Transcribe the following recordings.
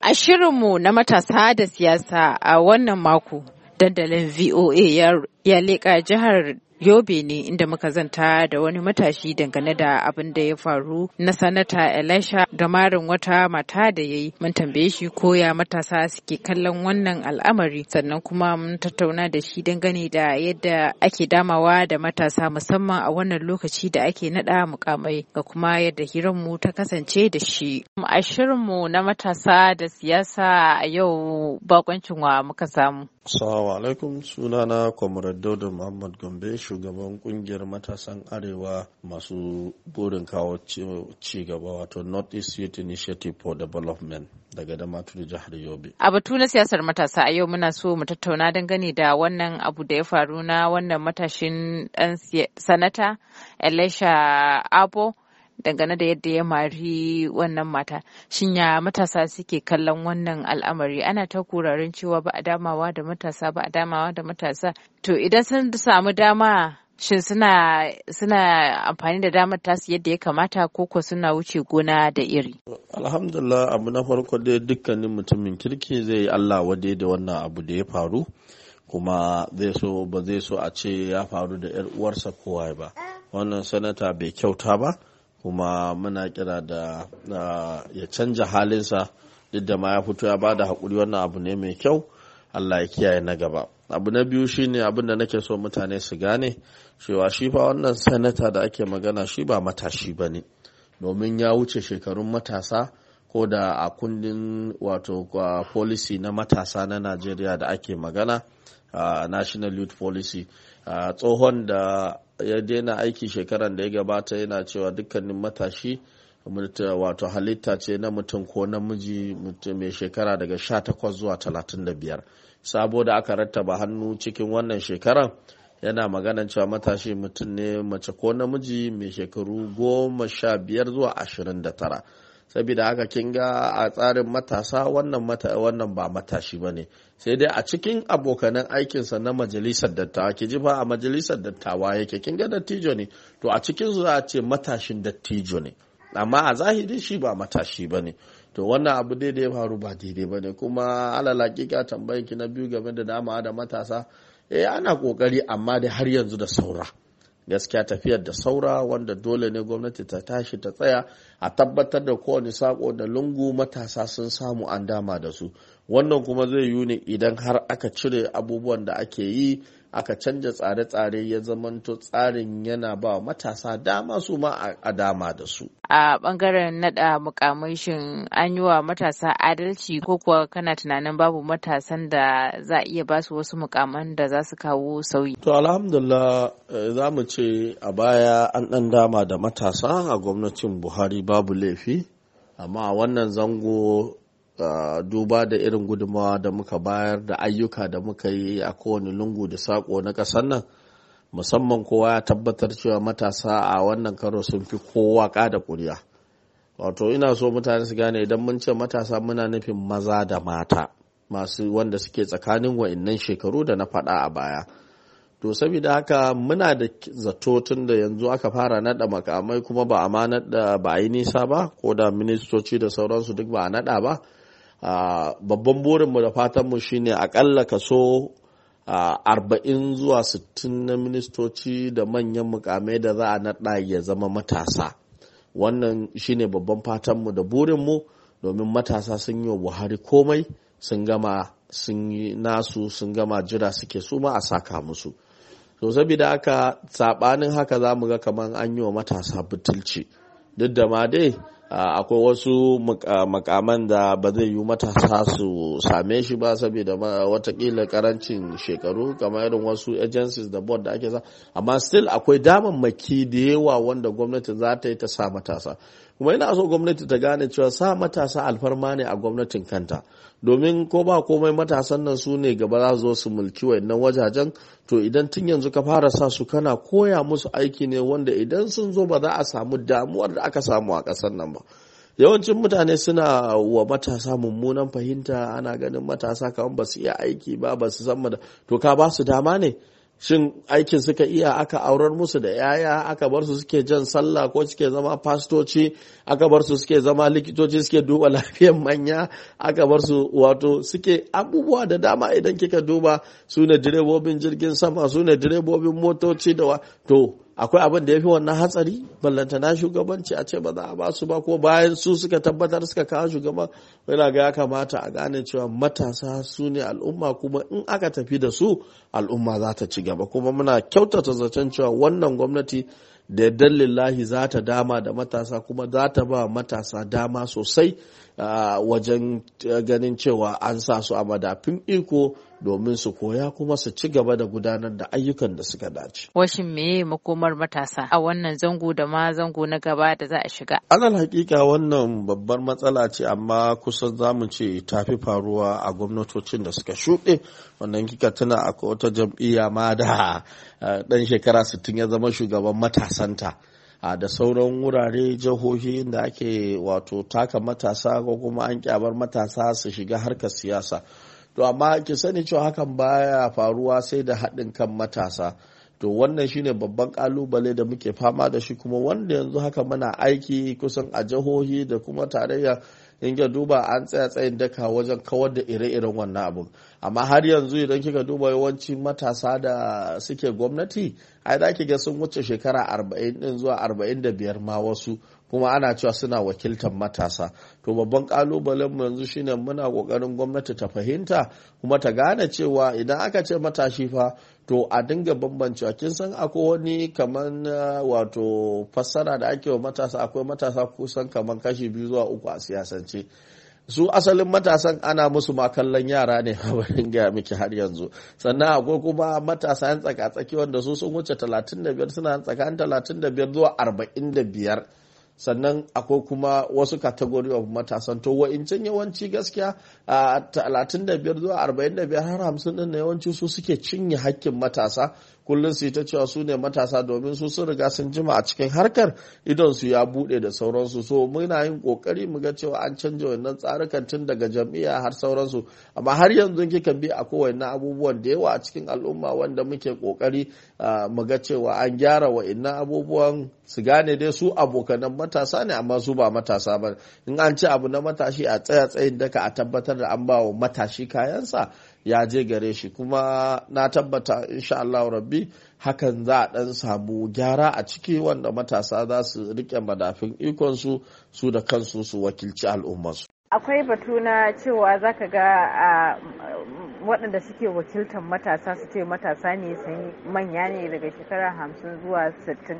A shirinmu na matasa da siyasa a wannan mako, dandalin VOA ya leƙa jihar Yobe ne inda muka zanta da wani matashi dangane da abin da ya faru na sanata Elisha da marin wata mata da ya yi. Mun tambaye shi ko ya matasa suke kallon wannan al'amari, sannan kuma mun tattauna da shi dangane da yadda ake damawa da matasa musamman a wannan lokaci da ake naɗa mukamai, ga kuma yadda hiranmu ta kasance da shi. A shirinmu na matasa da siyasa a yau bakoncin wa muka samu. Assalamu alaikum, sunana Comrade Dauda Muhammad Gombe, shugaban kungiyar matasan Arewa masu burin kawo ci gaba, wato North East Youth Initiative for Development daga Damaturu jihar Yobe. A batu na siyasar matasa a yau muna so mu tattauna dangane da wannan abu da ya faru na wannan matashin dan sanata Elisha Abo, dangane da yadda ya mari wannan mata. Shin ya matasa suke kallon wannan al'amari? Ana ta kurarin cewa ba a damawa da matasa. To idan sun samu dama, shin suna amfani da damar tasu yadda ya kamata, ko suna wuce gona da iri? Alhamdulillah, abu na farko dai dukkanin mutumin kirki zai yi Allah wade da wannan abu da ya faru, kuma ba zai so a ce ya faru da 'yar uwarsa kowa ba. Wannan sanata bai kyauta ba, kuma muna kira da ya canja halinsa, duk da ma ya fito ya bada haƙuri. Wannan abu ne mai kyau, Allah ya kiyaye na gaba. Abu na biyu shine abin da nake so mutane su gane cewa shi fa wannan sanata da ake magana shi ba matashi ba ne, domin ya wuce shekarun matasa, ko da a kundin wato policy na matasa na Najeriya da ake magana, National Youth Policy, tsohon da ya daina aiki shekaran da ya gabata yana cewa dukkanin matashi wato halitta ce na mutum ko namiji mai shekara daga 18 zuwa 35. Sabo da aka rattaba hannu cikin wannan shekaran yana maganan cewa matashi mutum ne mace ko namiji mai shekaru 15 zuwa 29. Saboda haka kin ga a tsarin matasa wannan ba matashi ba ne, sai dai a cikin abokanan aikinsa na majalisar dattawa, ki ji ba a majalisar dattawa yake, kin ga dattijo ne, to a cikin su za a ce matashin dattijo ne, amma a zahiri shi ba matashi ba ne. To wannan abu dai da ya faru ba daidai ba ne, kuma alal hakika tambayin ki na biyu game da dama da matasa, ana kokari, amma dai har yanzu da saura. Gaskiya tafiyar da saura, wanda dole ne gwamnati ta tashi ta tsaya a tabbatar da kowane sako da lungu matasa sun samu an dama da su. Wannan kuma zai yi ne idan har aka cire abubuwan da ake yi, aka canja tsare-tsare, ya zamanto tsarin yana ba matasa dama su ma a dama da su. A bangaren nada mukamai, shin an yi wa matasa adalci, ko kuwa kana tunanin babu matasan da za a iya basu wasu mukaman da za su kawo sauyi? To alhamdulillah, za mu ce a baya an dan dama da matasa a gwamnatin Buhari, babu laifi, amma a wannan zango duba da irin gudunmawa da muka bayar da ayyuka da muka yi a kowane lungu da sako na ƙasar nan, musamman kowa ya tabbatar cewa matasa a wannan karo sun fi kowa kada ƙuri'a. Wato ina so mutane su gane, idan mun ce matasa muna nufin maza da mata masu wanda suke tsakanin wa'innan shekaru da na faɗa a baya. To saboda haka muna da zato tun da yanzu aka fara naɗa makamai, kuma ba a yi nisa ba, ko da ministoci da sauransu duk ba a naɗa ba. Babban burinmu da fatanmu shine akalla kaso 40 zuwa 60 na ministoci da manyan mukamai da za a naɗa ya zama matasa. Wannan shine babban fatanmu da burinmu, domin matasa sun yi wa Buhari komai, sun yi nasu, sun gama jira suke su ma a saka musu. To saboda haka sabanin haka za mu ga kamar an yi wa matasa butulci, duk da ma dai akwai wasu makaman da ba zai yi matasa su same shi ba, saboda watakila karancin shekaru, kamar irin wasu agencies da board da ake sa, amma still akwai damammaki da yawa wanda gwamnati za ta yi ta sa matasa. Kuma ina so gwamnati ta gane cewa sa matasa alfarma ne a gwamnatin kanta, domin ko ba komai matasan nan su ne gaba za su zo su mulki wayannan wajajen. To idan tun yanzu ka fara sa su, kana koya musu aiki ne wanda idan sun zo ba za a samu damuwar da aka samu a ƙasar nan ba. Yawancin mutane suna wa matasa mummunan fahimta, ana ganin matasa kamar ba su iya aiki ba su san to ka ba su dama ne. shin aikin suka iya aka aurar musu da yaya, aka bar su suke jan sallah ko suke zama fastoci, aka bar su suke zama likitoci suke duba lafiyar manya, aka bar su wato suke abubuwa da dama. Idan kika duba su ne direbobin jirgin sama, su ne direbobin motoci to akwai abin da ya fi wannan hatsari ballantana shugabanci a ce ba za a ba su ba, ko bayan su suka tabbatar suka kawo shugaban. Yana ga ya kamata a gane cewa matasa su ne al'umma, kuma in aka tafi da su al'umma za ta ci gaba. Kuma muna kyautata zaton cewa wannan gwamnati da yardan lillahi za ta dama da matasa, kuma za ta ba matasa dama sosai wajen ganin cewa an sa su a madafin iko domin su koya kuma su ci gaba da gudanar da ayyukan da suka dace. Washin meye makomar matasa a wannan zango da ma zango na gaba da za a shiga? Alal hakika wannan babbar matsala ce, amma kusan zamu ce tafi faruwa a gwamnatocin da suka shuɗe. Wannan kika tuna akwai wata jam'iyya ma da ɗan shekara 60 ya zama shugaban matasanta. Da sauran wurare jihohi da ake wato taka matasa ko kuma an kyabar matasa su shiga harkar siyasa. To amma ki sani cewa hakan baya faruwa sai da haɗin kan matasa. To wannan shine babban kalubale da muke fama da shi, kuma wanda yanzu haka muna aiki kusan a jihohi da kuma tarayya. In ka duba an tsaya tsayin daka wajen kawar da ire-iren wannan abun, amma har yanzu idan kika duba yawanci matasa da suke gwamnati, ai za ki ga sun wuce shekara 40 din zuwa 45 ma wasu, kuma ana cewa suna wakiltar matasa. To babban kalubalen mu yanzu shine muna kokarin gwamnati ta fahimta kuma ta gane cewa idan aka ce matashi fa, to a dinga bambancewa. Kin san akwai wani kaman wato fassara da ake wa matasa, akwai matasa kusan kaman kashi 2 zuwa 3 a siyasance. Su asalin matasan ana musu ma kallon yara ne barin gaya miki har yanzu. Sannan akwai kuma matasa yan tsaka-tsaki wanda su sun wuce 35, suna tsakanin 35 zuwa 45. Sannan akwai kuma wasu category of matasan, to wa'incin yawanci gaskiya 35 zuwa 45 har 50 din na yawanci su suke cinye hakkin matasa. Kullum su yi ta cewa su ne matasa domin su sun riga sun jima a cikin harkar, idon su ya bude da sauransu. So muna yin kokari mu ga cewa an canja wannan tsarukan tun daga jam'iyya har sauransu, amma har yanzu kika bi a kowanne abubuwan da yawa a cikin al'umma wanda muke kokari mu ga cewa an gyara wa'annan abubuwan, su gane dai su abokanan matasa ne amma su ba matasa ba. In an ci abu na matashi a tsaya tsayin daka a tabbatar da an ba wa matashi kayansa ya je gare shi, kuma na tabbata insha Allah rabbi hakan za a dan samu gyara a ciki, wanda matasa za su rike madafin ikon su da kansu su wakilci al'ummarsu. Akwai batu na cewa zaka ga waɗanda suke wakiltar matasa su ce matasa ne sun manya ne daga shekara 50 zuwa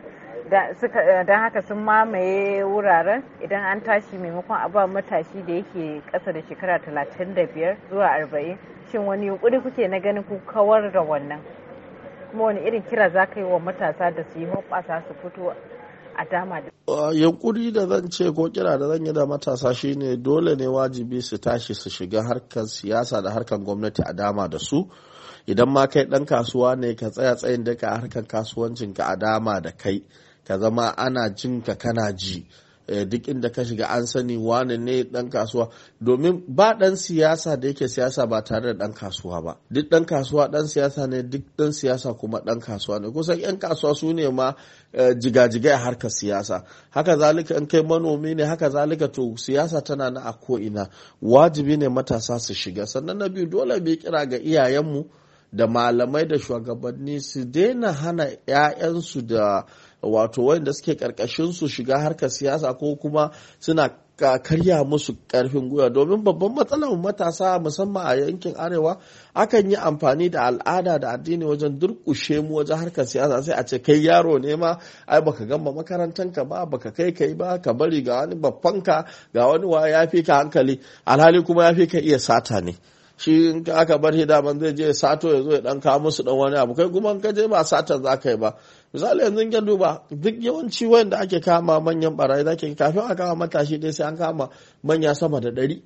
60, don haka sun mamaye wuraren. Idan an tashi maimakon a ba matashi da yake ƙasa da shekara 35 zuwa 40, shin wani yunkuri kuke na ganin ku kawar da wannan, kuma wani irin kira za ka yi wa matasa da su yi hoɓɓasa su fito a dama da yunkuri da zan ce ko kira da zan yi da matasa shine dole ne wajibi su tashi su shiga harkar siyasa da harkar gwamnati a dama da su. Idan ma kai dan kasuwa ne, ka tsaya tsayin daka a harkar kasuwancinka a dama da kai, ka zama ana jinka kana ji. Duk inda ka shiga an sani wane ne dan kasuwa, domin ba dan siyasa da yake siyasa ba tare da dan kasuwa ba. Duk dan kasuwa dan siyasa ne, duk dan siyasa kuma dan kasuwa ne. Kusan yan kasuwa su ne ma jigajigai a harkar siyasa. Haka zalika in kai manomi ne, haka zalika to siyasa tana na a ko'ina. Wajibi ne matasa su shiga. Sannan na biyu, dole mu kira ga iyayenmu da malamai da shugabanni su daina hana 'ya'yansu da wato wanda suke karkashin su shiga harkar siyasa, ko kuma suna karya musu karfin gwiwa. Domin babban matsalar matasa musamman a yankin arewa, akan yi amfani da al'ada da addini wajen durkushe mu wajen harkar siyasa. Sai a ce kai yaro ne ma, ai baka gama makarantanka ba, baka kai ba, ka bari ga wani babbanka, ga wani wa ya fi ka hankali, alhali kuma ya fi ka iya sata ne. Shi in aka bar daman zai je sato ya zo ya dan kawo musu dan wani abu, kai kuma ka je ba satan za ka yi ba. Misali yanzu in duba duk yawanci wanda ake kama manyan barayi, zaki kafin a kama matashi dai sai an kama manya sama da 100.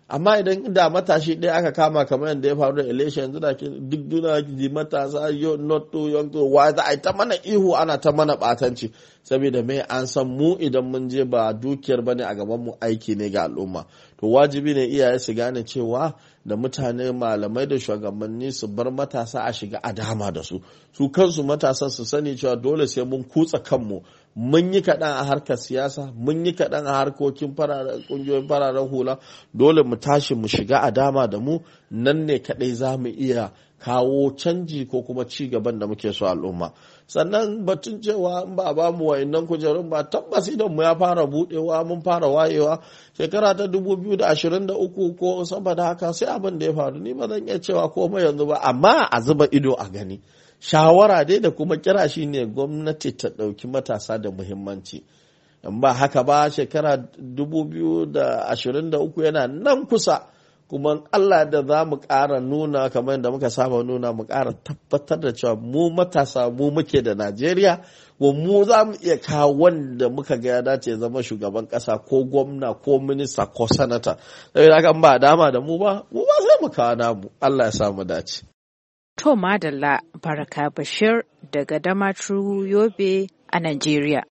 amma idan da matashi ɗaya aka kama kamar yadda ya faru da election yanzu da duk duniya ji matasa not too young to why za a ta mana ihu ana ta mana batanci saboda mai an san mu idan mun je ba dukiyar bane a gaban mu aiki ne ga al'umma. To wajibi ne iyaye su gane cewa da mutane malamai da shugabanni su bar matasa a shiga a dama da su kansu matasan su sani cewa dole sai mun kutsa kanmu mun yi kaɗan a harkar siyasa mun yi kaɗan a harkokin ƙungiyoyin fararen hula dole mu tashi mu shiga a dama da mu nan ne kaɗai za mu iya kawo canji ko kuma ci gaban da muke so al'umma. Sannan batun cewa in ba mu wa'annan kujerun ba tabbas idan mu ya fara budewa mun fara wayewa shekara ta 2023 ko saboda haka sai abin da ya faru ni ba zan iya cewa komai yanzu ba amma a zuba ido a gani. Shawara dai da kuma kira shi ne gwamnati ta ɗauki matasa da muhimmanci. In ba haka ba shekara 2023 yana nan kusa. Kuma Allah da za mu ƙara nuna kamar yadda muka saba nuna mu ƙara tabbatar da cewa mu matasa mu muke da Najeriya mu za mu iya kawo wanda muka ga ya dace zama shugaban ƙasa ko gwamna ko minista ko sanata. Saboda haka ba dama da mu ba sai mu kawo namu. Allah ya samu dace. To madalla Baraka Bashir daga Damaturu Yobe a Najeriya.